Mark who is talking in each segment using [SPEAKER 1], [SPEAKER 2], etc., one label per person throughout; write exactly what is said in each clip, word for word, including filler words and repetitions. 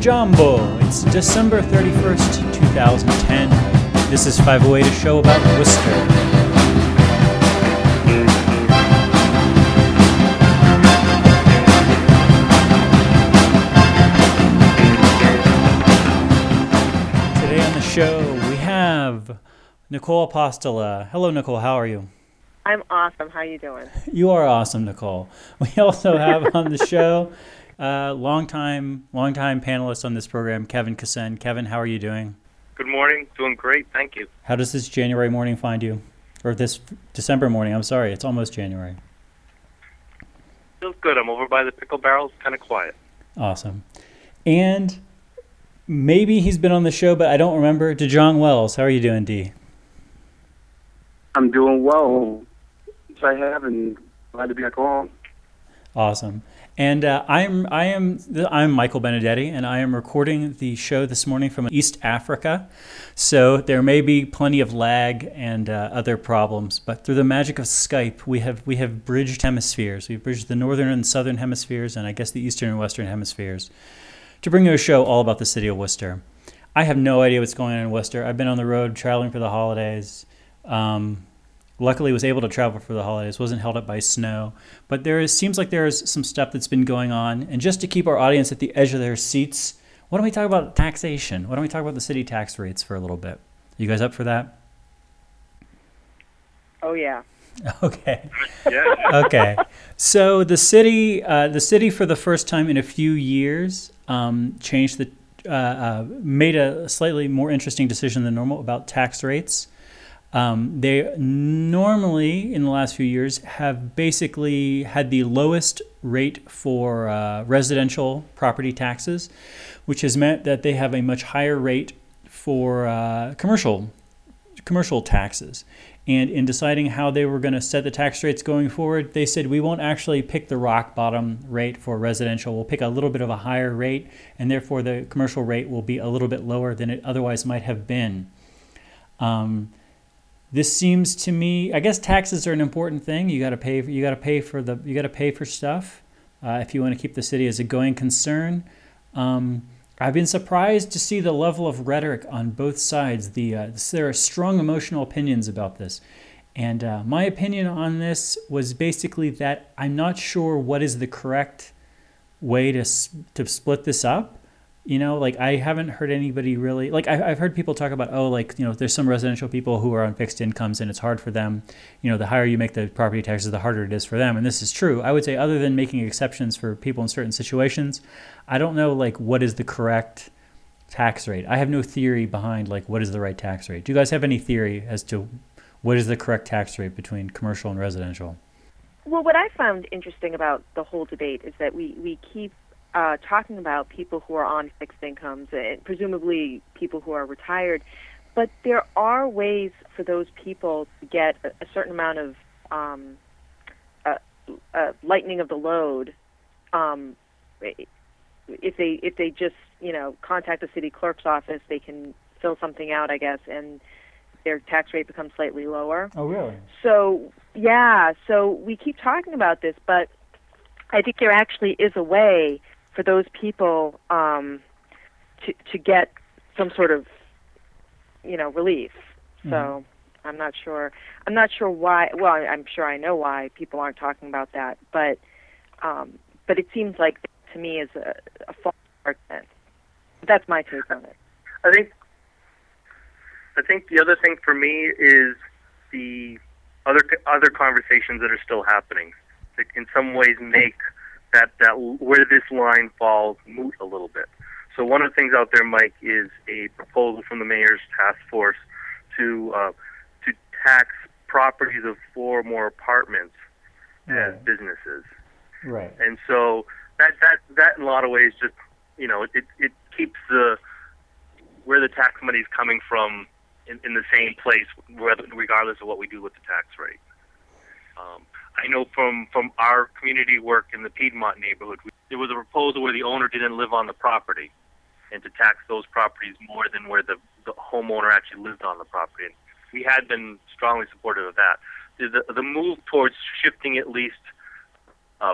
[SPEAKER 1] Jambo. It's December thirty-first, two thousand ten. This is five oh eight, a show about Worcester. Today on the show, we have Nicole Apostola. Hello, Nicole. How are you?
[SPEAKER 2] I'm awesome. How are you doing?
[SPEAKER 1] You are awesome, Nicole. We also have on the show uh, longtime, longtime panelist on this program, Kevin Kassen. Kevin, how are you doing?
[SPEAKER 3] Good morning. Doing great. Thank you.
[SPEAKER 1] How does this January morning find you? Or this December morning? I'm sorry. It's almost January.
[SPEAKER 3] Feels good. I'm over by the pickle barrels. Kind of quiet.
[SPEAKER 1] Awesome. And maybe he's been on the show, but I don't remember. DeJong Wells. How are you doing, D?
[SPEAKER 4] I'm doing well. I have, and glad to be back on.
[SPEAKER 1] Awesome. And uh, I'm I am I'm Michael Benedetti, and I am recording the show this morning from East Africa. So there may be plenty of lag and uh, other problems, but through the magic of Skype, we have we have bridged hemispheres. We've bridged the northern and southern hemispheres, and I guess the eastern and western hemispheres, to bring you a show all about the city of Worcester. I have no idea what's going on in Worcester. I've been on the road traveling for the holidays. Um, Luckily, was able to travel for the holidays, wasn't held up by snow. But there is, seems like there is some stuff that's been going on. And just to keep our audience at the edge of their seats, why don't we talk about taxation? Why don't we talk about the city tax rates for a little bit? You guys up for that?
[SPEAKER 2] Oh, yeah.
[SPEAKER 1] Okay.
[SPEAKER 3] Yeah.
[SPEAKER 1] Okay. So the city, uh, the city for the first time in a few years, um, changed the, uh, uh, made a slightly more interesting decision than normal about tax rates. Um, they normally, in the last few years, have basically had the lowest rate for uh, residential property taxes, which has meant that they have a much higher rate for uh, commercial commercial taxes. And in deciding how they were going to set the tax rates going forward, they said we won't actually pick the rock bottom rate for residential. We'll pick a little bit of a higher rate, and therefore the commercial rate will be a little bit lower than it otherwise might have been. Um, This seems to me, I guess taxes are an important thing. You got to pay. You got to pay for the. You got to pay for stuff uh, if you want to keep the city as a going concern. Um, I've been surprised to see the level of rhetoric on both sides. The uh, there are strong emotional opinions about this, and uh, my opinion on this was basically that I'm not sure what is the correct way to to split this up. You know, like I haven't heard anybody really, like I, I've heard people talk about, oh, like, you know, there's some residential people who are on fixed incomes and it's hard for them. You know, the higher you make the property taxes, the harder it is for them. And this is true. I would say other than making exceptions for people in certain situations, I don't know, like, what is the correct tax rate. I have no theory behind, like, what is the right tax rate. Do you guys have any theory as to what is the correct tax rate between commercial and residential?
[SPEAKER 2] Well, what I found interesting about the whole debate is that we, we keep Uh, talking about people who are on fixed incomes, and presumably people who are retired, but there are ways for those people to get a, a certain amount of um, uh, uh, lightening of the load um, if they if they just you know contact the city clerk's office. They can fill something out, I guess, and their tax rate becomes slightly lower.
[SPEAKER 1] Oh, really?
[SPEAKER 2] So yeah, so we keep talking about this, but I think there actually is a way for those people um, to to get some sort of, you know, relief. So mm-hmm. I'm not sure. I'm not sure why. Well, I'm sure I know why people aren't talking about that. But um, but it seems like to me is a, a false argument. That's my take on it.
[SPEAKER 3] I think. I think the other thing for me is the other other conversations that are still happening that in some ways make that, that where this line falls moot a little bit. So one of the things out there, Mike, is a proposal from the mayor's task force to uh, to tax properties of four or more apartments
[SPEAKER 1] right.
[SPEAKER 3] as businesses.
[SPEAKER 1] Right.
[SPEAKER 3] And so that that that in a lot of ways just you know it it keeps the where the tax money is coming from in, in the same place, regardless of what we do with the tax rate. Um, I know from, from our community work in the Piedmont neighborhood, we, there was a proposal where the owner didn't live on the property and to tax those properties more than where the, the homeowner actually lived on the property. And we had been strongly supportive of that. The, the move towards shifting at least uh,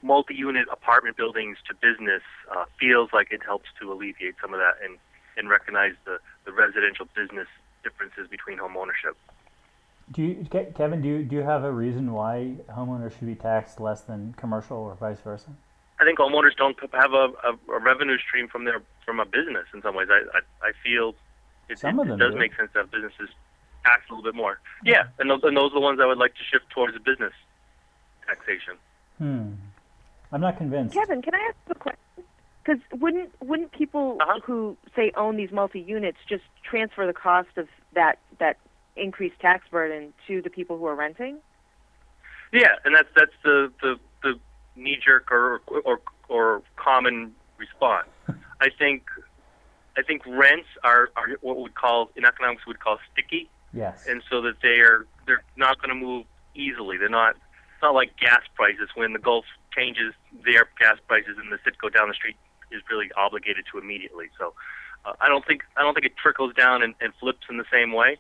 [SPEAKER 3] multi-unit apartment buildings to business uh, feels like it helps to alleviate some of that and, and recognize the, the residential business differences between home ownership.
[SPEAKER 1] Do you, Ke- Kevin, do you, do you have a reason why homeowners should be taxed less than commercial or vice versa?
[SPEAKER 3] I think homeowners don't have a, a, a revenue stream from their from a business in some ways. I I, I feel it,
[SPEAKER 1] Some
[SPEAKER 3] it,
[SPEAKER 1] of
[SPEAKER 3] it
[SPEAKER 1] them
[SPEAKER 3] does
[SPEAKER 1] do.
[SPEAKER 3] make sense to have businesses taxed a little bit more. Yeah, and those, and those are the ones I would like to shift towards the business taxation.
[SPEAKER 1] Hmm. I'm not convinced.
[SPEAKER 2] Kevin, can I ask a question? Because wouldn't wouldn't people
[SPEAKER 3] Uh-huh.
[SPEAKER 2] who say own these multi units just transfer the cost of that that increased tax burden to the people who are renting?
[SPEAKER 3] Yeah, and that's that's the the, the knee jerk or, or or common response. I think I think rents are, are what we call in economics we would call sticky,
[SPEAKER 1] Yes.
[SPEAKER 3] and so that they are they're not going to move easily. They're not it's not like gas prices when the Gulf changes their gas prices and the Citgo down the street is really obligated to immediately. So uh, I don't think I don't think it trickles down and, and flips in the same way.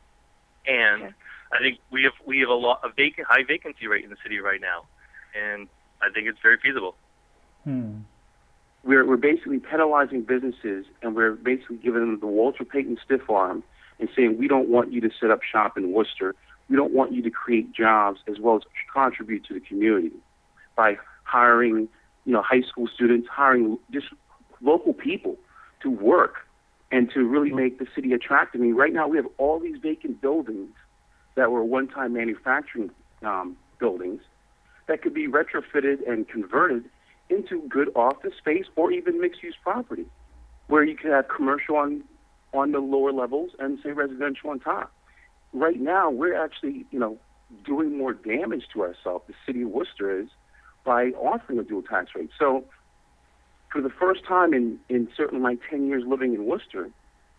[SPEAKER 3] And
[SPEAKER 2] Okay.
[SPEAKER 3] I think we have we have a lot a vacant high vacancy rate in the city right now, and I think it's very feasible.
[SPEAKER 1] Hmm.
[SPEAKER 4] We're, we're basically penalizing businesses, and we're basically giving them the Walter Payton stiff arm and saying, we don't want you to set up shop in Worcester. We don't want you to create jobs as well as contribute to the community by hiring, you know, high school students, hiring just local people to work and to really make the city attractive. I mean, right now we have all these vacant buildings that were one-time manufacturing um, buildings that could be retrofitted and converted into good office space or even mixed-use property, where you could have commercial on on the lower levels and say residential on top. Right now, we're actually, you know, doing more damage to ourselves. The city of Worcester is by offering a dual tax rate. So, for the first time in in certainly my ten years living in Worcester,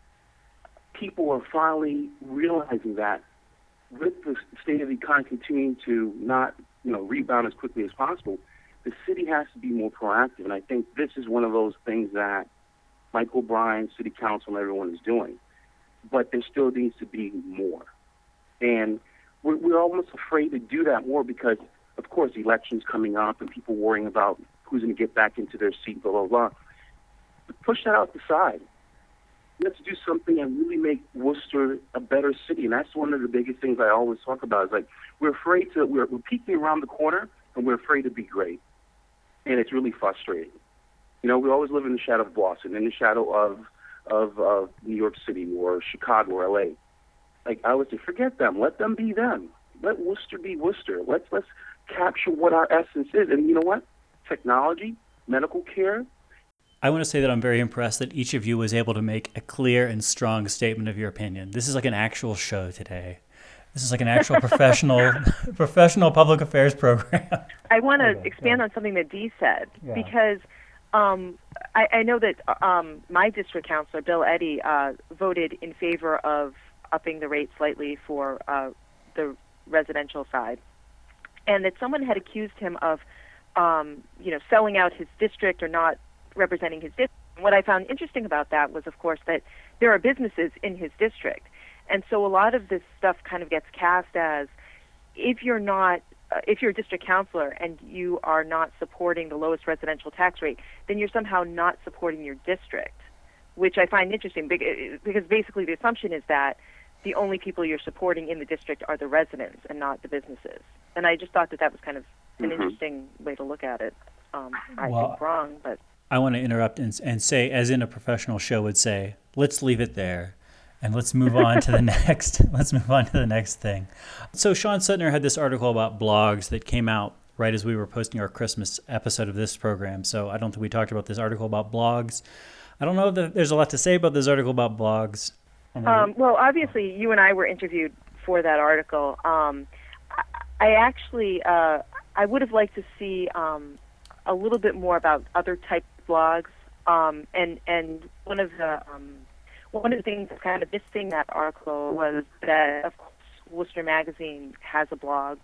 [SPEAKER 4] people are finally realizing that with the state of the economy continuing to not, you know, rebound as quickly as possible, the city has to be more proactive, and I think this is one of those things that Mike O'Brien, City Council, and everyone is doing. But there still needs to be more. And we're, we're almost afraid to do that more because, of course, the election's coming up and people worrying about who's going to get back into their seat, blah, blah, blah. But push that out the side. Let's do something and really make Worcester a better city. And that's one of the biggest things I always talk about is like we're afraid to, we're, we're peeking around the corner and we're afraid to be great. And it's really frustrating. You know, we always live in the shadow of Boston, in the shadow of of uh, New York City or Chicago or L A. Like I would say, forget them. Let them be them. Let Worcester be Worcester. Let's let's capture what our essence is. And you know what? Technology, medical care.
[SPEAKER 1] I want to say that I'm very impressed that each of you was able to make a clear and strong statement of your opinion. This is like an actual show today. This is like an actual professional professional public affairs program.
[SPEAKER 2] I want to
[SPEAKER 1] Okay,
[SPEAKER 2] expand
[SPEAKER 1] yeah.
[SPEAKER 2] on something that Dee said
[SPEAKER 1] Yeah.
[SPEAKER 2] because um, I, I know that um, my district councilor, Bill Eddy, uh, voted in favor of upping the rate slightly for uh, the residential side, and that someone had accused him of, um, you know, selling out his district or not representing his district. And what I found interesting about that was, of course, that there are businesses in his district, and so a lot of this stuff kind of gets cast as if you're not Uh, if you're a district councilor and you are not supporting the lowest residential tax rate, then you're somehow not supporting your district, which I find interesting bec- because basically the assumption is that the only people you're supporting in the district are the residents and not the businesses. And I just thought that that was kind of an
[SPEAKER 4] Mhm.
[SPEAKER 2] interesting way to look at it. Um, I
[SPEAKER 1] Well,
[SPEAKER 2] think wrong, but
[SPEAKER 1] I want to interrupt and, and say, as in a professional show would say, let's leave it there. And let's move on to the next. Let's move on to the next thing. So Sean Suttner had this article about blogs that came out right as we were posting our Christmas episode of this program. So I don't think we talked about this article about blogs. I don't know if there's a lot to say about this article about blogs.
[SPEAKER 2] Um, well, obviously, you and I were interviewed for that article. Um, I, I actually, uh, I would have liked to see um, a little bit more about other types of blogs. Um, and and one of the um, one of the things that kind of missing that article was that, of course, Worcester Magazine has a blog.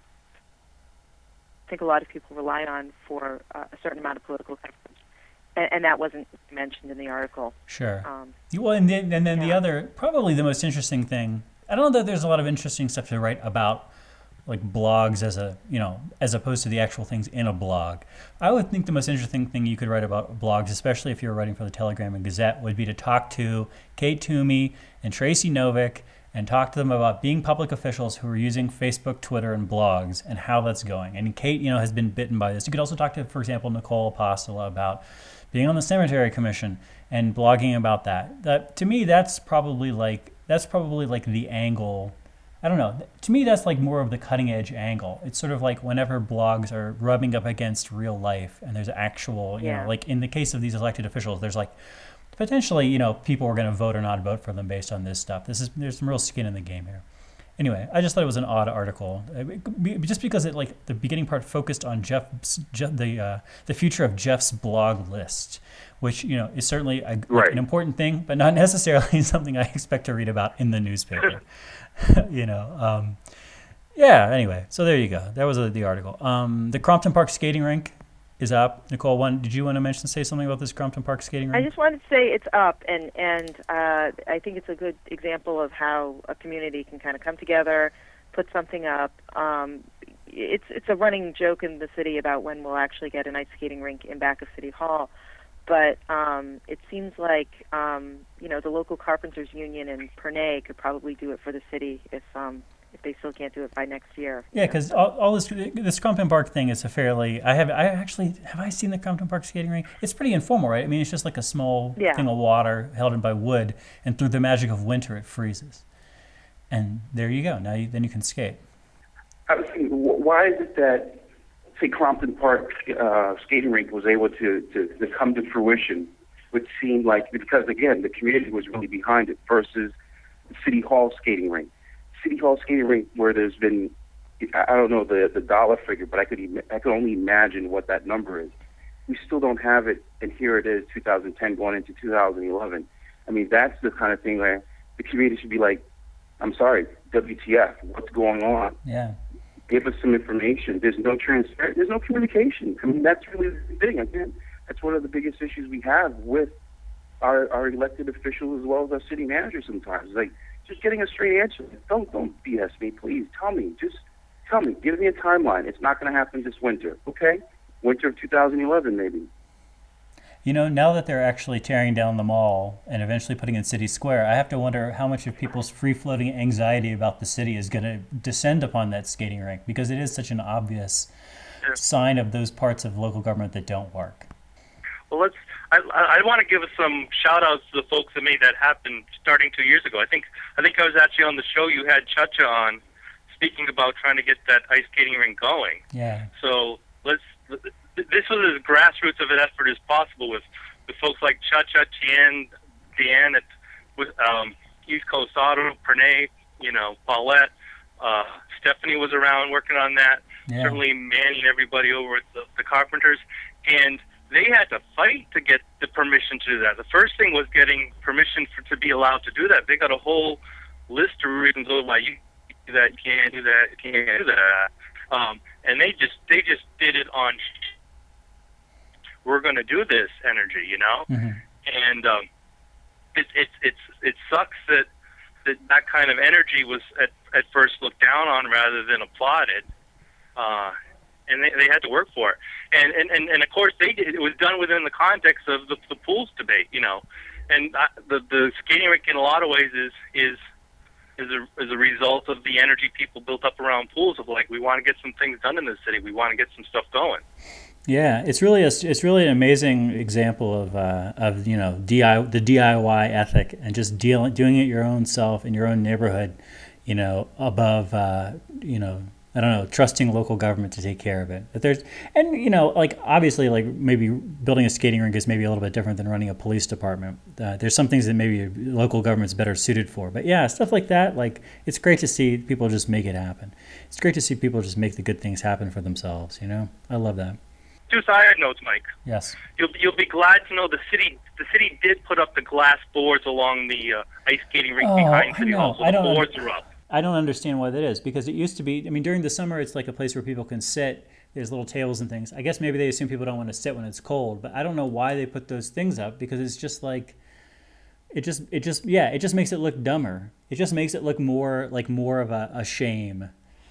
[SPEAKER 2] I think a lot of people rely on for uh, a certain amount of political coverage, and, and that wasn't mentioned in the article.
[SPEAKER 1] Sure.
[SPEAKER 2] Um,
[SPEAKER 1] Well, and then, and then the
[SPEAKER 2] yeah.
[SPEAKER 1] other, probably the most interesting thing, I don't know that there's a lot of interesting stuff to write about like blogs as a, you know, as opposed to the actual things in a blog. I would think the most interesting thing you could write about blogs, especially if you were writing for the Telegram and Gazette, would be to talk to Kate Toomey and Tracy Novick and talk to them about being public officials who are using Facebook, Twitter, and blogs and how that's going. And Kate, you know, has been bitten by this. You could also talk to, for example, Nicole Apostola about being on the Cemetery Commission and blogging about that. That to me, that's probably like that's probably like the angle. I don't know. To me, that's like more of the cutting edge angle. It's sort of like whenever blogs are rubbing up against real life and there's actual, you
[SPEAKER 2] Yeah.
[SPEAKER 1] know, like in the case of these elected officials, there's like potentially, you know, people are going to vote or not vote for them based on this stuff. This is there's some real skin in the game here. Anyway, I just thought it was an odd article, uh, be- just because it like the beginning part focused on Jeff's Je- the uh, the future of Jeff's blog list, which you know is certainly a,
[SPEAKER 4] Right.
[SPEAKER 1] an important thing, but not necessarily something I expect to read about in the newspaper. you know, um, yeah. Anyway, so there you go. That was uh, the article. Um, the Crompton Park skating rink is up. Nicole, one, did you want to mention say something about this Crompton Park skating rink?
[SPEAKER 2] I just wanted to say it's up, and and uh, I think it's a good example of how a community can kind of come together, put something up. Um, it's it's a running joke in the city about when we'll actually get an ice skating rink in back of City Hall, but um, it seems like um, you know the local carpenters union in Pernay could probably do it for the city if um, if they still can't do it by next year.
[SPEAKER 1] Yeah, because all, all this this Crompton Park thing is a fairly. I have I actually have I seen the Crompton Park skating rink. It's pretty informal, right? I mean, it's just like a small
[SPEAKER 2] Yeah.
[SPEAKER 1] thing of water held in by wood, and through the magic of winter, it freezes. And there you go. Now you, then you can skate.
[SPEAKER 4] I was thinking, wh- why is it that, say, Crompton Park uh, skating rink was able to, to, to come to fruition, which seemed like, because again, the community was really behind it, versus the City Hall skating rink. City Hall skating rink, where there's been, I I don't know the, the dollar figure, but I could im- I could only imagine what that number is. We still don't have it, and here it is, two thousand ten going into two thousand eleven. I mean, that's the kind of thing where the community should be like, I'm sorry, W T F, what's going on?
[SPEAKER 1] Yeah.
[SPEAKER 4] Give us some information. There's no transfer. There's no communication. I mean, that's really the thing. Again, that's one of the biggest issues we have with our, our elected officials as well as our city managers sometimes. Like, just getting a straight answer. Don't don't B S me, please. Tell me. Just tell me. Give me a timeline. It's not going to happen this winter. Okay? Winter of two thousand eleven, maybe.
[SPEAKER 1] You know, now that they're actually tearing down the mall and eventually putting in City Square, I have to wonder how much of people's free-floating anxiety about the city is going to descend upon that skating rink, because it is such an obvious
[SPEAKER 3] Yeah.
[SPEAKER 1] sign of those parts of local government that don't work.
[SPEAKER 3] Well, let's. I, I want to give us some shout-outs to the folks that made that happen starting two years ago. I think I think I was actually on the show. You had Chacha on, speaking about trying to get that ice skating rink going.
[SPEAKER 1] Yeah.
[SPEAKER 3] So let's. This was as grassroots of an effort as possible with, with folks like Chacha, Tien, Deanne at with um, East Coast Auto, Pernay, you know, Paulette, uh, Stephanie was around working on that.
[SPEAKER 1] Yeah.
[SPEAKER 3] Certainly Manny and everybody over at the, the Carpenters, and they had to fight to get the permission to do that. The first thing was getting permission for, to be allowed to do that. They got a whole list of reasons why you do that, you can't do that, you can't do that. Um, and they just they just did it on. We're going to do this energy, you know,
[SPEAKER 1] Mm-hmm.
[SPEAKER 3] and um, it it it's it sucks that that that kind of energy was at at first looked down on rather than applauded. Uh, and they, they had to work for it. And, and, and, and of course, they did, it was done within the context of the, the pools debate, you know. And uh, the, the skating rink, in a lot of ways, is is is a, is a result of the energy people built up around pools of, like, we want to get some things done in this city. We want to get some stuff going.
[SPEAKER 1] Yeah, it's really a, it's really an amazing example of uh, of you know D I the D I Y ethic and just dealing doing it your own self in your own neighborhood, you know, above uh, you know I don't know trusting local government to take care of it. But there's and you know like obviously like maybe building a skating rink is maybe a little bit different than running a police department. Uh, there's some things that maybe local government's better suited for. But yeah, stuff like that, like it's great to see people just make it happen. It's great to see people just make the good things happen for themselves. You know, I love that.
[SPEAKER 3] Two side notes, Mike.
[SPEAKER 1] Yes.
[SPEAKER 3] You'll you'll be glad to know the city the city did put up the glass boards along the uh, ice skating rink
[SPEAKER 1] Oh,
[SPEAKER 3] behind
[SPEAKER 1] I
[SPEAKER 3] City
[SPEAKER 1] know.
[SPEAKER 3] Hall, so
[SPEAKER 1] I
[SPEAKER 3] the
[SPEAKER 1] don't
[SPEAKER 3] boards
[SPEAKER 1] under-
[SPEAKER 3] are up.
[SPEAKER 1] I don't understand why that is, because it used to be, I mean, during the summer, it's like a place where people can sit. There's little tables and things. I guess maybe they assume people don't want to sit when it's cold, but I don't know why they put those things up, because it's just like, it just, it just, yeah, it just makes it look dumber. It just makes it look more like more of a, a shame.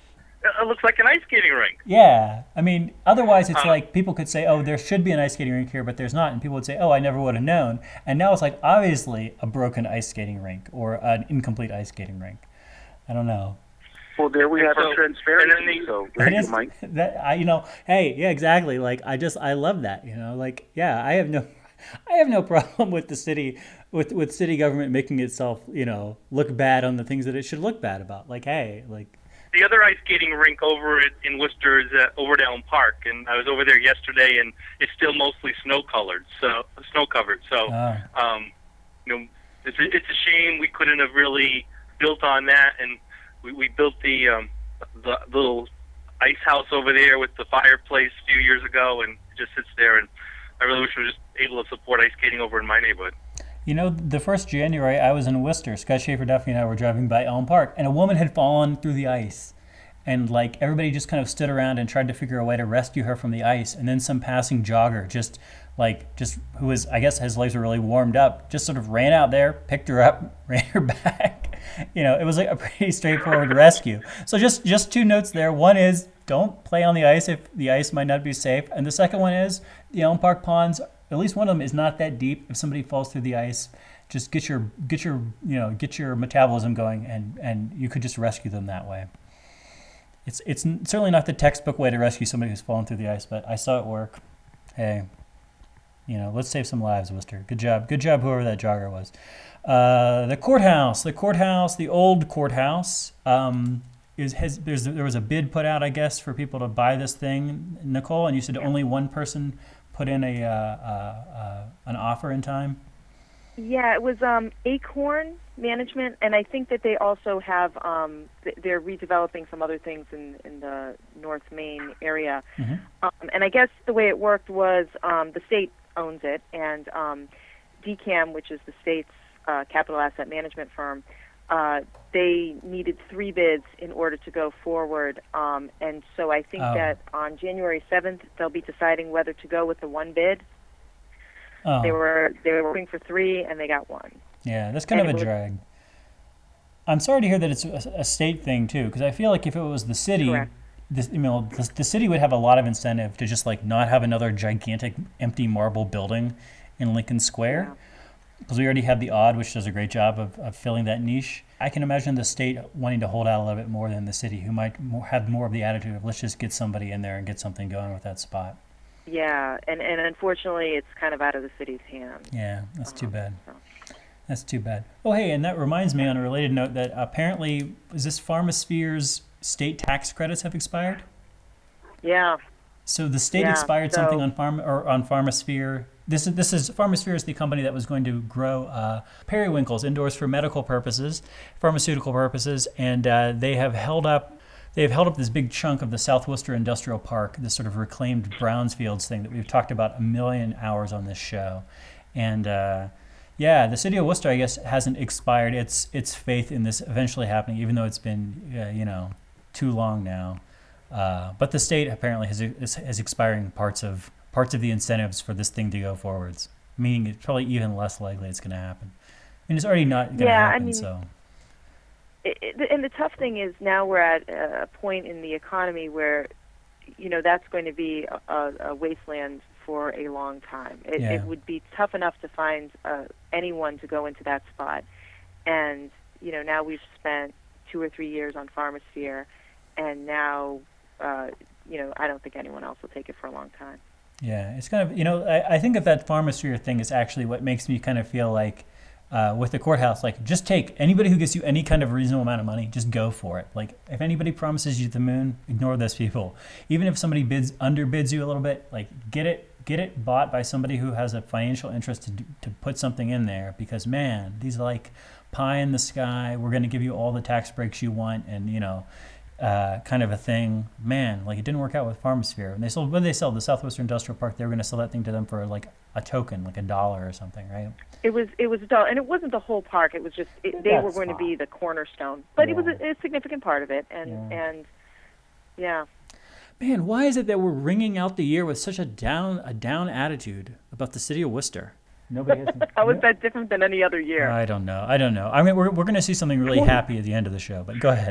[SPEAKER 3] It looks like an ice skating rink.
[SPEAKER 1] Yeah, I mean, otherwise it's
[SPEAKER 3] Uh,
[SPEAKER 1] like people could say, "Oh, there should be an ice skating rink here," but there's not, and people would say, "Oh, I never would have known." And now it's like obviously a broken ice skating rink or an incomplete ice skating rink. I don't know.
[SPEAKER 4] Well, there we have
[SPEAKER 3] So-
[SPEAKER 4] our transparency.
[SPEAKER 3] and then the-
[SPEAKER 4] so there
[SPEAKER 1] It
[SPEAKER 4] you
[SPEAKER 1] is
[SPEAKER 4] go, Mike.
[SPEAKER 1] that I, you know, hey, yeah, exactly. Like I just, I love that. You know, like yeah, I have no, I have no problem with the city, with with city government making itself, you know, look bad on the things that it should look bad about. Like hey, like
[SPEAKER 3] The other ice skating rink over at, in Worcester is at Overdown Park, and I was over there yesterday, and it's still mostly snow colored, so snow covered. So,
[SPEAKER 1] uh,
[SPEAKER 3] um, you know, it's a, it's a shame we couldn't have really built on that, and we, we built the um, the little ice house over there with the fireplace a few years ago, and it just sits there. And I really wish we were just able to support ice skating over in my neighborhood.
[SPEAKER 1] You know, the first January I was in Worcester. Scott Schaefer Duffy and I were driving by Elm Park, and a woman had fallen through the ice. And like everybody just kind of stood around and tried to figure a way to rescue her from the ice. And then some passing jogger just like just who was, I guess his legs were really warmed up, just sort of ran out there, picked her up, ran her back. You know, it was like a pretty straightforward rescue. So just just two notes there. One is don't play on the ice if the ice might not be safe. And the second one is the Elm Park ponds, at least one of them is not that deep. If somebody falls through the ice, just get your get your you know get your metabolism going, and and you could just rescue them that way. It's it's certainly not the textbook way to rescue somebody who's fallen through the ice, but I saw it work. Hey, you know, let's save some lives, Worcester. Good job, good job, whoever that jogger was. Uh, the courthouse, the courthouse, the old courthouse. Um, is has there's there was a bid put out, I guess, for people to buy this thing, Nicole, and you said only one person put in a uh, uh, uh, an offer in time.
[SPEAKER 2] Yeah, it was um, Acorn Management, and I think that they also have um, th- they're redeveloping some other things in in the North Main area.
[SPEAKER 1] Mhm.
[SPEAKER 2] Um, and I guess the way it worked was um, the state owns it, and um, D CAM, which is the state's uh, capital asset management firm, uh, they needed three bids in order to go forward. Um, and so I think
[SPEAKER 1] Oh.
[SPEAKER 2] that on January seventh they'll be deciding whether to go with the one bid.
[SPEAKER 1] Oh,
[SPEAKER 2] They were they were working for three, and they got one.
[SPEAKER 1] yeah, that's kind of
[SPEAKER 2] and
[SPEAKER 1] a
[SPEAKER 2] it was-
[SPEAKER 1] drag. I'm sorry to hear that it's a, a state thing too, because I feel like if it was the city,
[SPEAKER 2] Correct.
[SPEAKER 1] this, you know, the, the city would have a lot of incentive to just like not have another gigantic empty marble building in Lincoln Square, because we already have the Odd, which does a great job of, of filling that niche. I can imagine the state wanting to hold out a little bit more than the city, who might more, have more of the attitude of let's just get somebody in there and get something going with that spot.
[SPEAKER 2] Yeah, and, and unfortunately, it's kind of out of the city's hands.
[SPEAKER 1] Yeah, that's too bad.
[SPEAKER 2] so.
[SPEAKER 1] That's too bad. Oh, hey, and that reminds me on a related note that apparently, is this Pharmasphere's state tax credits have expired?
[SPEAKER 2] Yeah,
[SPEAKER 1] So the state
[SPEAKER 2] Yeah,
[SPEAKER 1] expired
[SPEAKER 2] so-
[SPEAKER 1] something on farm or on Pharmasphere. This is this is Pharmasphere is the company that was going to grow uh, periwinkles indoors for medical purposes, pharmaceutical purposes, and uh, they have held up. They have held up this big chunk of the South Worcester Industrial Park, this sort of reclaimed Brownsfields thing that we've talked about a million hours on this show, and uh, yeah, the city of Worcester, I guess, hasn't expired its its faith in this eventually happening, even though it's been uh, you know too long now. Uh, but the state apparently has is, has expiring parts of parts of the incentives for this thing to go forwards, meaning it's probably even less likely it's going to happen. I mean, it's already not going to
[SPEAKER 2] Yeah, I
[SPEAKER 1] happen.
[SPEAKER 2] mean-
[SPEAKER 1] so
[SPEAKER 2] it, it, and the tough thing is now we're at a point in the economy where, you know, that's going to be a, a wasteland for a long time. It,
[SPEAKER 1] Yeah.
[SPEAKER 2] it would be tough enough to find uh, anyone to go into that spot, and you know now we've spent two or three years on Pharmasphere, and now, uh, you know, I don't think anyone else will take it for a long time.
[SPEAKER 1] yeah, it's kind of you know I, I think of that Pharmasphere thing is actually what makes me kind of feel like. Uh, with the courthouse, like just take anybody who gives you any kind of reasonable amount of money, just go for it. Like if anybody promises you the moon, ignore those people. Even if somebody bids underbids you a little bit, like get it get it bought by somebody who has a financial interest to do, to put something in there. Because man, these are like pie in the sky. We're going to give you all the tax breaks you want, and you know, uh, kind of a thing. Man, like it didn't work out with Pharmasphere. And they sold what did they sell the Southwestern Industrial Park. They were going to sell that thing to them for like a token, like a dollar or something, right?
[SPEAKER 2] It was it was a dollar, and it wasn't the whole park. It was just it, they
[SPEAKER 1] That's
[SPEAKER 2] were going to be
[SPEAKER 1] fine.
[SPEAKER 2] the cornerstone, but it was
[SPEAKER 1] Yeah.
[SPEAKER 2] a, a significant part of it, and
[SPEAKER 1] Yeah.
[SPEAKER 2] and yeah.
[SPEAKER 1] Man, why is it that we're ringing out the year with such a down a down attitude about the city of Worcester? Nobody has.
[SPEAKER 2] How is that different than any other year?
[SPEAKER 1] I don't know. I don't know. I mean, we're we're going to see something really happy at the end of the show, but go ahead.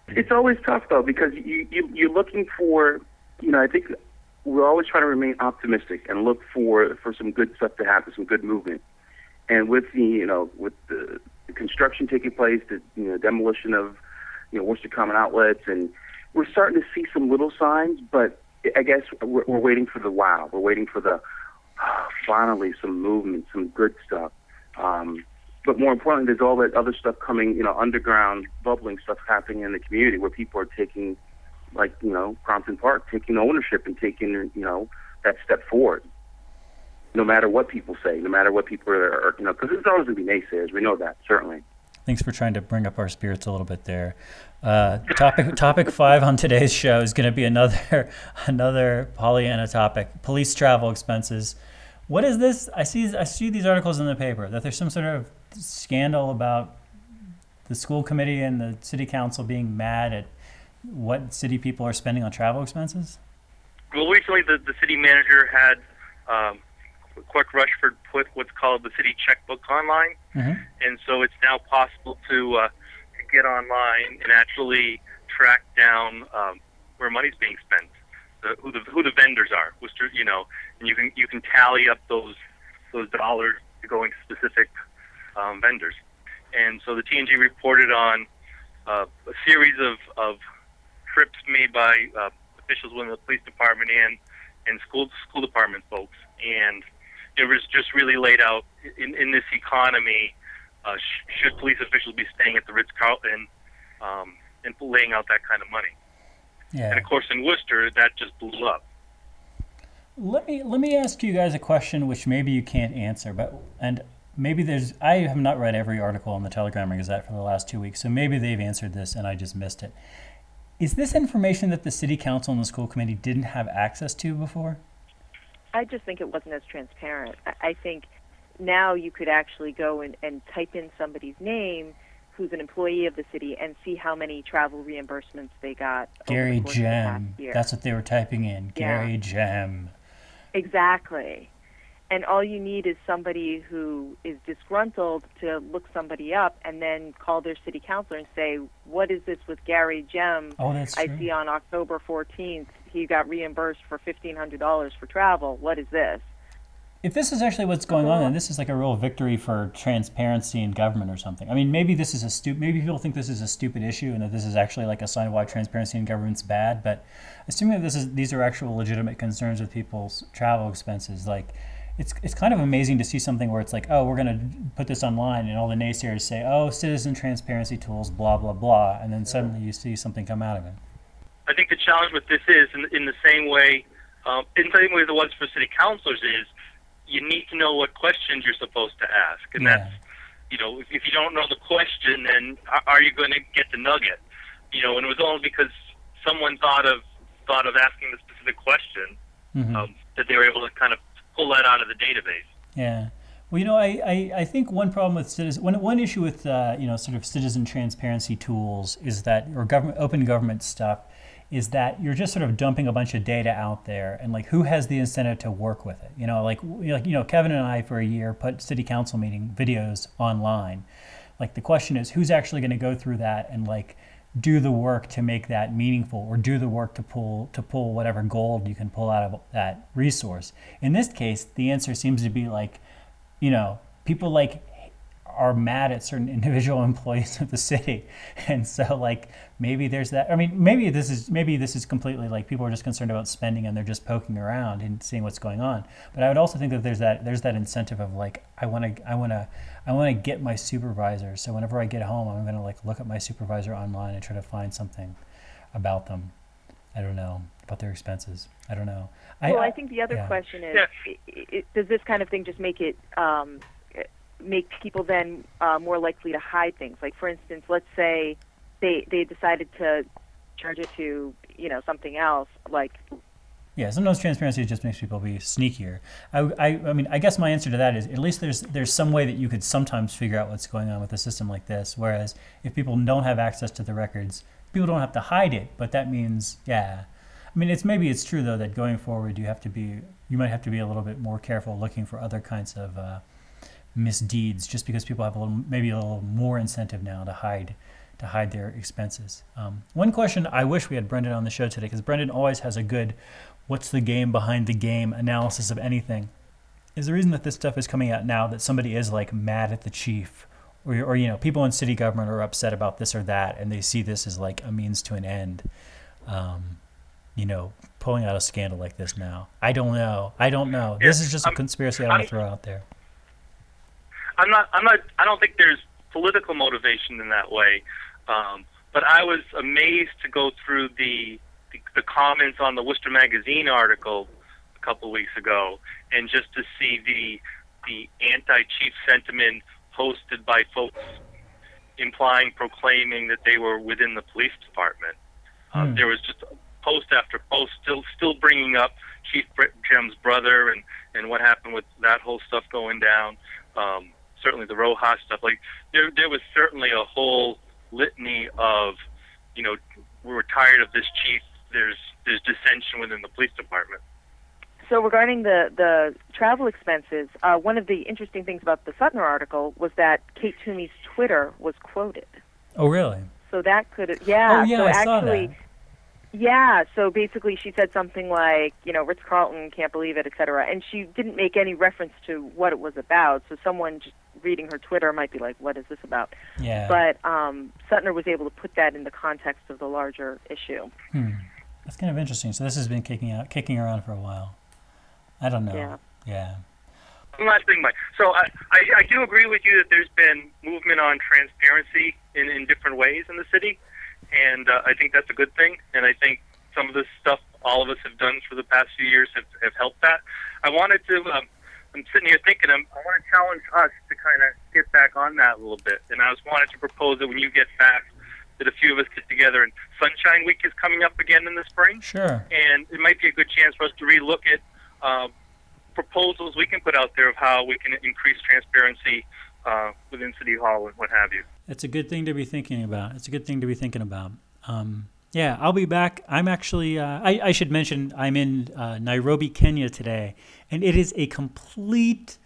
[SPEAKER 4] It's always tough though, because you, you you're looking for, you know, I think we're always trying to remain optimistic and look for for some good stuff to happen, some good movement. And with the, you know, with the, the construction taking place, the, you know, demolition of, you know, Worcester Common Outlets, and we're starting to see some little signs, but I guess we're, we're waiting for the wow. We're waiting for the, oh, finally, some movement, some good stuff. Um, but more importantly, there's all that other stuff coming, you know, underground, bubbling stuff happening in the community where people are taking, like, you know, Crompton Park, taking ownership and taking, you know, that step forward. No matter what people say, no matter what people are, are you know, because there's always going to be naysayers. We know that, certainly.
[SPEAKER 1] Thanks for trying to bring up our spirits a little bit there. Uh, topic topic five on today's show is going to be another another Pollyanna topic: police travel expenses. What is this? I see I see these articles in the paper that there's some sort of scandal about the school committee and the city council being mad at what city people are spending on travel expenses.
[SPEAKER 3] Well, recently the, the city manager had um, Clerk Rushford put what's called the city checkbook online,
[SPEAKER 1] Mm-hmm.
[SPEAKER 3] and so it's now possible to, uh, to get online and actually track down um, where money's being spent, the, who the who the vendors are, which, you know, and you can you can tally up those those dollars going to specific um, vendors. And so the T N G reported on uh, a series of, of trips made by uh, officials within the police department and and school school department folks, and it was just really laid out in, in this economy. Uh, sh- should police officials be staying at the Ritz-Carlton um, and laying out that kind of money?
[SPEAKER 1] Yeah.
[SPEAKER 3] And of course, in Worcester, that just blew up.
[SPEAKER 1] Let me let me ask you guys a question, which maybe you can't answer, but and maybe there's I have not read every article in the Telegram or Gazette for the last two weeks, so maybe they've answered this and I just missed it. Is this information that the city council and the school committee didn't have access to before?
[SPEAKER 2] I just think it wasn't as transparent. I, I think now you could actually go and, and type in somebody's name who's an employee of the city and see how many travel reimbursements they got.
[SPEAKER 1] Gary
[SPEAKER 2] over the course of the
[SPEAKER 1] Gem.
[SPEAKER 2] past year.
[SPEAKER 1] That's what they were typing in.
[SPEAKER 2] Yeah.
[SPEAKER 1] Gary Gem.
[SPEAKER 2] Exactly. And all you need is somebody who is disgruntled to look somebody up and then call their city councilor and say, what is this with Gary Gem?
[SPEAKER 1] Oh, that's
[SPEAKER 2] I
[SPEAKER 1] true.
[SPEAKER 2] see on October fourteenth he got reimbursed for fifteen hundred dollars for travel. What is this?
[SPEAKER 1] If this is actually what's going on, then this is like a real victory for transparency in government or something. I mean, maybe this is a stu- maybe people think this is a stupid issue and that this is actually like a sign of why transparency in government's bad. But assuming that this is these are actual legitimate concerns with people's travel expenses, like it's it's kind of amazing to see something where it's like, oh, we're going to put this online, and all the naysayers say, oh, citizen transparency tools, blah blah blah, and then suddenly you see something come out of it.
[SPEAKER 3] I think the challenge with this is, in, in the same way, um, in the same way the ones for city councilors is, you need to know what questions you're supposed to ask, and
[SPEAKER 1] Yeah.
[SPEAKER 3] that's, you know, if, if you don't know the question, then are, are you going to get the nugget? You know, and it was only because someone thought of thought of asking the specific question
[SPEAKER 1] Mm-hmm.
[SPEAKER 3] um, that they were able to kind of pull that out of the database.
[SPEAKER 1] Yeah. Well, you know, I, I, I think one problem with citizen, one, one issue with, uh, you know, sort of citizen transparency tools is that, or government, open government stuff, is that you're just sort of dumping a bunch of data out there, and like, who has the incentive to work with it? You know, like, like you know, Kevin and I for a year put city council meeting videos online. Like, the question is, who's actually going to go through that and like do the work to make that meaningful, or do the work to pull to pull whatever gold you can pull out of that resource? In this case, the answer seems to be like, you know, people like are mad at certain individual employees of the city, and so like maybe there's that. I mean, maybe this is maybe this is completely like people are just concerned about spending and they're just poking around and seeing what's going on. But I would also think that there's that there's that incentive of like I want to I want to I want to get my supervisor. So whenever I get home, I'm going to like look at my supervisor online and try to find something about them. I don't know, about their expenses. I don't know.
[SPEAKER 2] Well, I, I think the other
[SPEAKER 1] yeah.
[SPEAKER 2] question is,
[SPEAKER 3] Yeah.
[SPEAKER 2] i i does this kind of thing just make it um, make people then uh, more likely to hide things? Like, for instance, let's say they they decided to charge it to, you know, something else, like.
[SPEAKER 1] Yeah, sometimes transparency just makes people be sneakier. I, I, I mean, I guess my answer to that is at least there's there's some way that you could sometimes figure out what's going on with a system like this. Whereas if people don't have access to the records, people don't have to hide it. But that means, yeah, I mean, it's maybe it's true though that going forward you have to be you might have to be a little bit more careful looking for other kinds of uh, misdeeds, just because people have a little maybe a little more incentive now to hide to hide their expenses. Um, one question I wish we had Brendan on the show today, because Brendan always has a good what's the game behind the game analysis of anything, is the reason that this stuff is coming out now, that somebody is like mad at the chief, or, or you know, people in city government are upset about this or that, and they see this as like a means to an end. Um, you know, pulling out a scandal like this now. I don't know. I don't know.
[SPEAKER 3] Yeah,
[SPEAKER 1] this is just a
[SPEAKER 3] I'm,
[SPEAKER 1] conspiracy I want
[SPEAKER 3] I'm,
[SPEAKER 1] to throw out there.
[SPEAKER 3] I'm not. I'm not. I don't think there's political motivation in that way. Um, but I was amazed to go through the, the the comments on the Worcester Magazine article a couple of weeks ago, and just to see the the anti-chief sentiment posted by folks implying, proclaiming that they were within the police department. Um,
[SPEAKER 1] Hmm.
[SPEAKER 3] There was just post after post, still still bringing up Chief Jim's brother and, and what happened with that whole stuff going down. Um, certainly the Rojas stuff. Like there there was certainly a whole litany of, you know, we're tired of this chief. There's there's dissension within the police department.
[SPEAKER 2] So regarding the, the travel expenses, uh, one of the interesting things about the Suttner article was that Kate Toomey's Twitter was quoted.
[SPEAKER 1] Oh, really?
[SPEAKER 2] So that could, yeah.
[SPEAKER 1] Oh, yeah,
[SPEAKER 2] so
[SPEAKER 1] I saw
[SPEAKER 2] actually,
[SPEAKER 1] that.
[SPEAKER 2] Yeah, so basically she said something like, you know, Ritz-Carlton, can't believe it, et cetera. And she didn't make any reference to what it was about. So someone just reading her Twitter might be like, what is this about?
[SPEAKER 1] Yeah.
[SPEAKER 2] But um, Suttner was able to put that in the context of the larger issue.
[SPEAKER 1] Hmm. That's kind of interesting. So this has been kicking out, kicking around for a while. I don't know.
[SPEAKER 2] Yeah.
[SPEAKER 1] Yeah.
[SPEAKER 3] One last thing, Mike. So I, I, I do agree with you that there's been movement on transparency in, in different ways in the city. And uh, I think that's a good thing. And I think some of this stuff all of us have done for the past few years have, have helped that. I wanted to, um, I'm sitting here thinking, I'm, I want to challenge us to kind of get back on that a little bit. And I was wanted to propose that when you get back, that a few of us get together. And Sunshine Week is coming up again in the spring.
[SPEAKER 1] Sure.
[SPEAKER 3] And it might be a good chance for us to relook at uh, proposals we can put out there of how we can increase transparency uh, within City Hall and what have you.
[SPEAKER 1] It's a good thing to be thinking about. It's a good thing to be thinking about. Um, yeah, I'll be back. I'm actually, uh, I, I should mention, I'm in uh, Nairobi, Kenya today, and it is a complete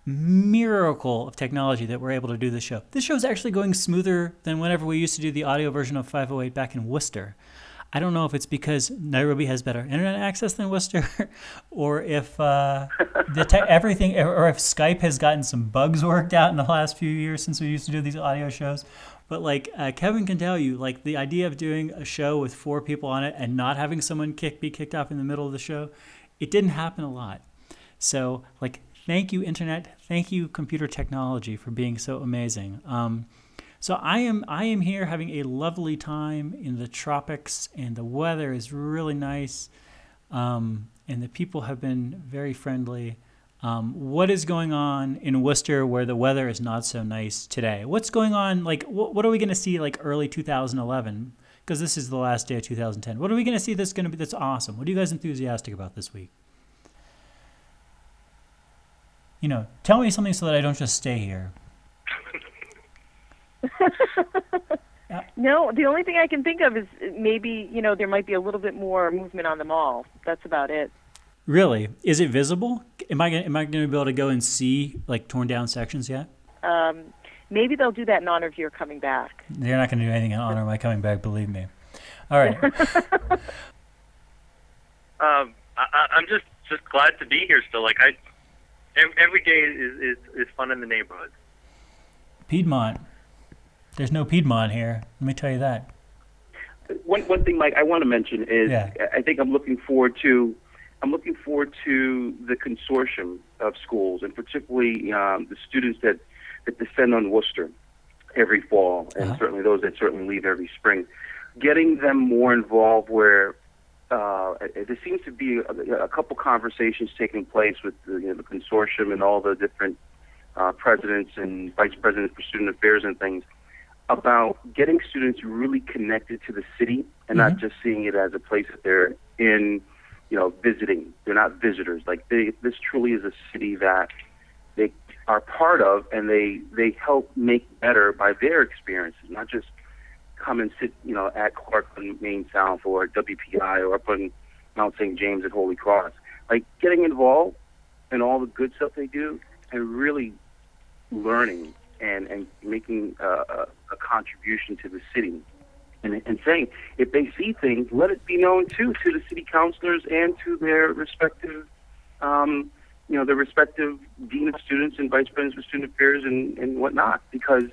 [SPEAKER 1] miracle of technology that we're able to do this show. This show is actually going smoother than whenever we used to do the audio version of five oh eight back in Worcester. I don't know if it's because Nairobi has better internet access than Worcester, or if uh, the te- everything, or if Skype has gotten some bugs worked out in the last few years since we used to do these audio shows. But like uh, Kevin can tell you, like the idea of doing a show with four people on it and not having someone kick be kicked off in the middle of the show, it didn't happen a lot. So like, thank you, internet. Thank you, computer technology, for being so amazing. Um, So I am I am here having a lovely time in the tropics, and the weather is really nice, um, and the people have been very friendly. Um, what is going on in Worcester where the weather is not so nice today? What's going on? Like, wh- what are we going to see like early two thousand eleven? Because this is the last day of two thousand ten. What are we going to see that's going to be that's awesome? What are you guys enthusiastic about this week? You know, tell me something so that I don't just stay here.
[SPEAKER 2] No, the only thing I can think of is maybe, you know, there might be a little bit more movement on the mall. That's about it.
[SPEAKER 1] Really? Is it visible? Am I gonna, am I going to be able to go and see like torn down sections yet?
[SPEAKER 2] Um, maybe they'll do that in honor of your coming back.
[SPEAKER 1] They're not going to do anything in honor of my coming back, believe me. All right.
[SPEAKER 3] um, I, I'm just, just glad to be here still. Like I, every, every day is, is, is fun in the neighborhood.
[SPEAKER 1] Piedmont. There's no Piedmont here. Let me tell you that.
[SPEAKER 4] One one thing, Mike, I want to mention is
[SPEAKER 1] Yeah.
[SPEAKER 4] I think I'm looking forward to I'm looking forward to the consortium of schools, and particularly um, the students that, that descend on Worcester every fall, and
[SPEAKER 1] Uh-huh.
[SPEAKER 4] certainly those that certainly leave every spring. Getting them more involved where uh, there seems to be a, a couple conversations taking place with the, you know, the consortium and all the different uh, presidents and vice presidents for student affairs and things, about getting students really connected to the city and
[SPEAKER 1] Mhm.
[SPEAKER 4] not just seeing it as a place that they're in, you know, visiting. They're not visitors. Like they, this truly is a city that they are part of, and they they help make better by their experiences, not just come and sit, you know, at Clark on Main South or W P I or up on Mount Saint James at Holy Cross. Like getting involved in all the good stuff they do and really learning and, and making uh, a, a contribution to the city. And, and saying, if they see things, let it be known too to the city councilors and to their respective, um, you know, their respective dean of students and vice presidents of student affairs and, and whatnot, because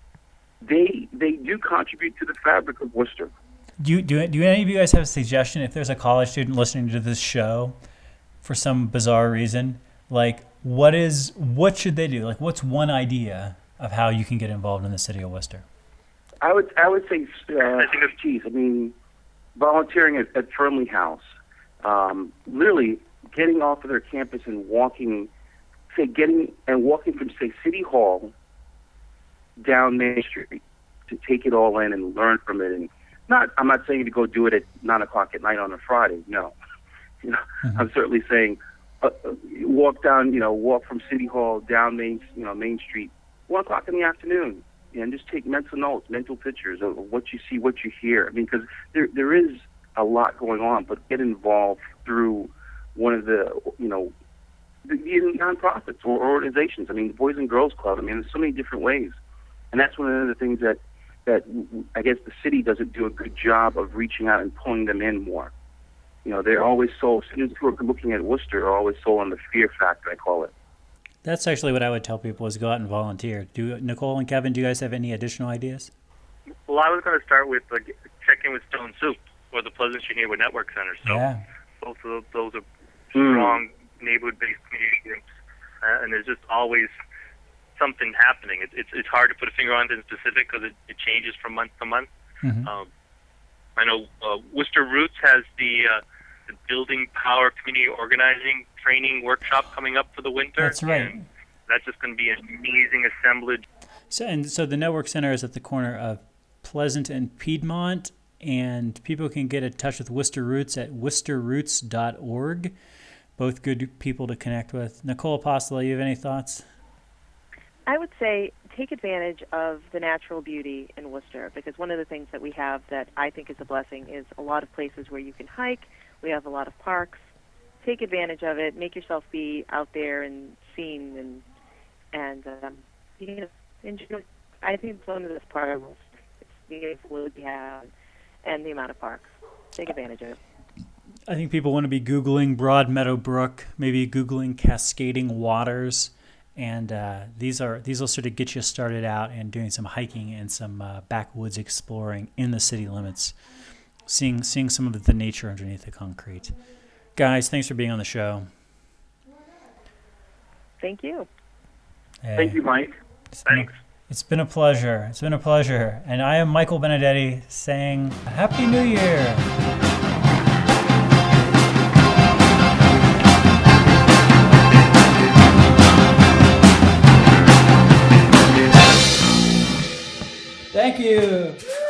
[SPEAKER 4] they they do contribute to the fabric of Worcester.
[SPEAKER 1] Do you, do, do any of you guys have a suggestion if there's a college student listening to this show for some bizarre reason? Like, what is what should they do? Like, what's one idea of how you can get involved in the city of Worcester?
[SPEAKER 4] I would I would say, uh, geez, I mean, volunteering at, at Fernley House, um, literally getting off of their campus and walking, say, getting and walking from, say, City Hall down Main Street to take it all in and learn from it. And not, I'm not saying to go do it at nine o'clock at night on a Friday. No, you know, mm-hmm. I'm certainly saying uh, walk down, you know, walk from City Hall down Main, you know, Main Street, one o'clock in the afternoon. And just take mental notes, mental pictures of what you see, what you hear. I mean, because there there is a lot going on, but get involved through one of the, you know, the, the nonprofits or organizations. I mean, the Boys and Girls Club. I mean, there's so many different ways. And that's one of the things that, that I guess the city doesn't do a good job of reaching out and pulling them in more. You know, they're always sold, students who are looking at Worcester are always sold on the fear factor, I call it.
[SPEAKER 1] That's actually what I would tell people is go out and volunteer. Do Nicole and Kevin, do you guys have any additional ideas?
[SPEAKER 3] Well, I was going to start with like, check in with Stone Soup or the Pleasant Street Neighborhood Network Center. So
[SPEAKER 1] yeah.
[SPEAKER 3] both of those are strong mm. neighborhood-based community groups, uh, and there's just always something happening. It, it's it's hard to put a finger on anything specific because it, it changes from month to month.
[SPEAKER 1] Mm-hmm.
[SPEAKER 3] Um, I know uh, Worcester Roots has the, uh, the Building Power Community Organizing training workshop coming up for the winter.
[SPEAKER 1] That's right.
[SPEAKER 3] And that's just going to be an amazing assemblage.
[SPEAKER 1] So and so the Network Center is at the corner of Pleasant and Piedmont, and people can get in touch with Worcester Roots at worcester roots dot org. Both good people to connect with. Nicole Apostolo, you have any thoughts?
[SPEAKER 2] I would say take advantage of the natural beauty in Worcester, because one of the things that we have that I think is a blessing is a lot of places where you can hike. We have a lot of parks. Take advantage of it. Make yourself be out there and seen, and and um, you know, enjoy. I think it's one of the best part of Worcester. It's the influence we have and the amount of parks. Take advantage of it.
[SPEAKER 1] I think people want to be Googling Broad Meadow Brook, maybe Googling Cascading Waters, and uh, these are these will sort of get you started out and doing some hiking and some uh, backwoods exploring in the city limits, seeing seeing some of the nature underneath the concrete. Guys, thanks for being on the show.
[SPEAKER 2] Thank you.
[SPEAKER 1] Hey,
[SPEAKER 4] Thank you, Mike.
[SPEAKER 1] It's been, a, it's been a pleasure. It's been a pleasure. And I am Michael Benedetti saying Happy New Year. Thank you.